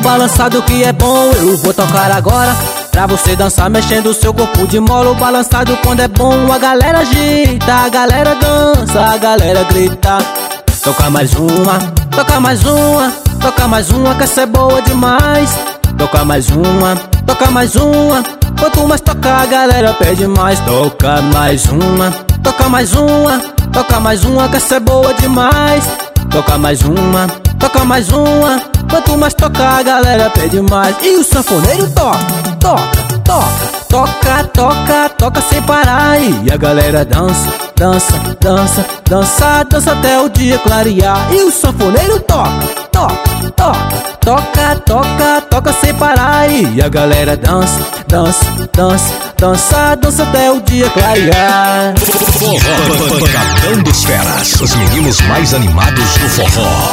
balançado que é bom, eu vou tocar agora, pra você dançar mexendo o seu corpo de mola. O balançado quando é bom, a galera agita, a galera dança, a galera grita. Toca mais uma, toca mais uma, toca mais uma que essa é boa demais. Toca mais uma, toca mais uma, quanto mais tocar a galera pede mais. Toca mais uma, toca mais uma, toca mais uma que essa é boa demais. Toca mais uma, toca mais uma, quanto mais tocar a galera pede mais. E o sanfoneiro toca, toca, toca, toca, toca, toca sem parar. E a galera dança, dança, dança, dança, dança até o dia clarear. E o sanfoneiro toca, toca, toca, toca, toca, toca sem parar. E a galera dança, dança, dança, dança, dança até o dia clarear. Pancadão dos Feras, os meninos mais animados do forró.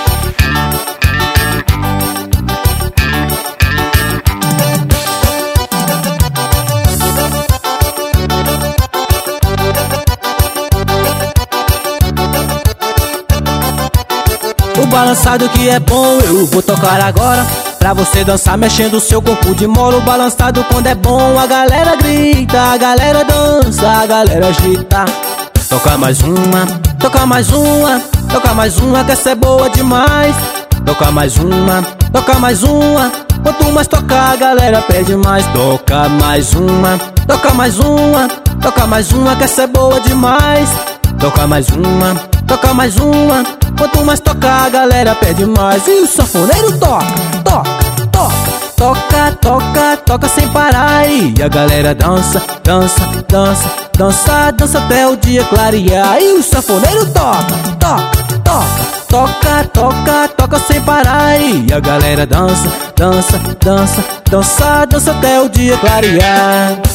O balançado que é bom, eu vou tocar agora, pra você dançar mexendo o seu corpo de mola. O balançado quando é bom, a galera grita, a galera dança, a galera agita. Toca mais uma, toca mais uma, toca mais uma que essa é boa demais. Toca mais uma, toca mais uma, quanto mais tocar a galera pede mais. Toca mais uma, toca mais uma, toca mais uma que essa é boa demais. Toca mais uma, toca mais uma, quanto mais tocar a galera pede mais. E o sanfoneiro toca, toca, toca, toca, toca, toca sem parar. E a galera dança, dança, dança, dança, dança até o dia clarear. E o sanfoneiro toca, toca, toca, toca, toca, toca sem parar. E a galera dança, dança, dança, dança, dança até o dia clarear.